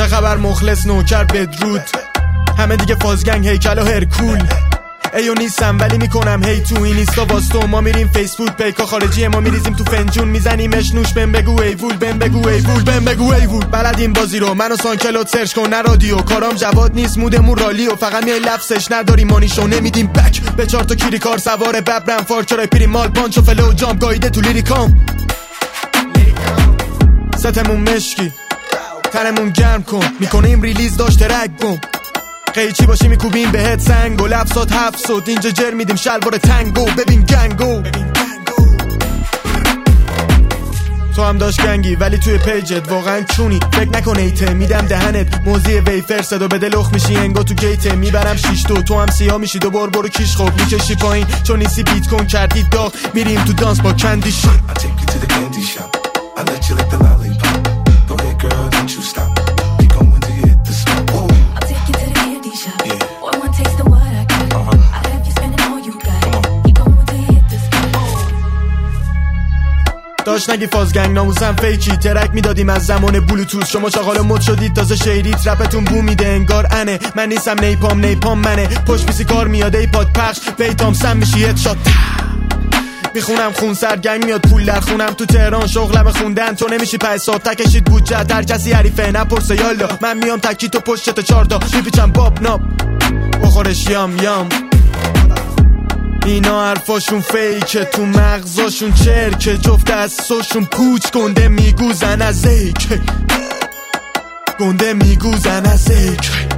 خبر مخلص نوکر بدرود، همه دیگه فازگنگ هیکل و هرکول. ایو نیستم ولی میکنم هی تو این اینستا واستو، ما میریم فیسبوک پیکا خارجی ما میریزیم تو فنجون میزنیمش نوش. بهم بگو ای وول، بهم بگو ای وول، بهم بگو ای وول. بلدین بازی رو منو سانکلوت سرچ کن نه رادیو، کارام جواد نیست مودمون رالیو، فقط میای لفظش نداری مانیشو نمیدیم بک به 4 تا کیری کار سوار ببرم فارچرای پیری مال پانچ و فلو جام گایده تو لیریکام. ستمون مشکی تنمون گرم کن، میکنیم ریلیز داشت ترک بوم، قیچی باشی میکوبیم بهت سنگ و لفظات حفظ اینجا جر میدیم شلوار تنگو. ببین گنگو تو هم داشت گنگی ولی توی پیجت واقعا چونی، فکر نکن ایته میدم دهنت موزی ویفر صدا به دلخ میشی انگا تو گیته میبرم 6 تو هم سیاه میشی دوبار برو کیش خوب میکشی پایین چون نیستی بیت کن کردی داغ میریم تو دانس با کندی شد. داشت نگی فازگنگ ناموسم فیکی ترک میدادیم از زمان بلوتوث، شما چاقال مد شدید تازه شیریت رپتون بو میده انگار انه. من نیستم نیپام منه پشت بیسی کار میاد ای پاد پخش بیتام سم میشی هد شات میخونم خون سرگنگ میاد پول در خونم تو تهران شغلم خوندن تو نمیشی پس ساعت تکشید بودجه در کسی حریفه نپرسه یالا من میام تکی تو پشت 4 تا میپیچم باب ناب بخورش یام اینا حرفاشون فیکه تو مغزاشون چرکه جفت دستاشون پوچ گنده میگوزن از زیک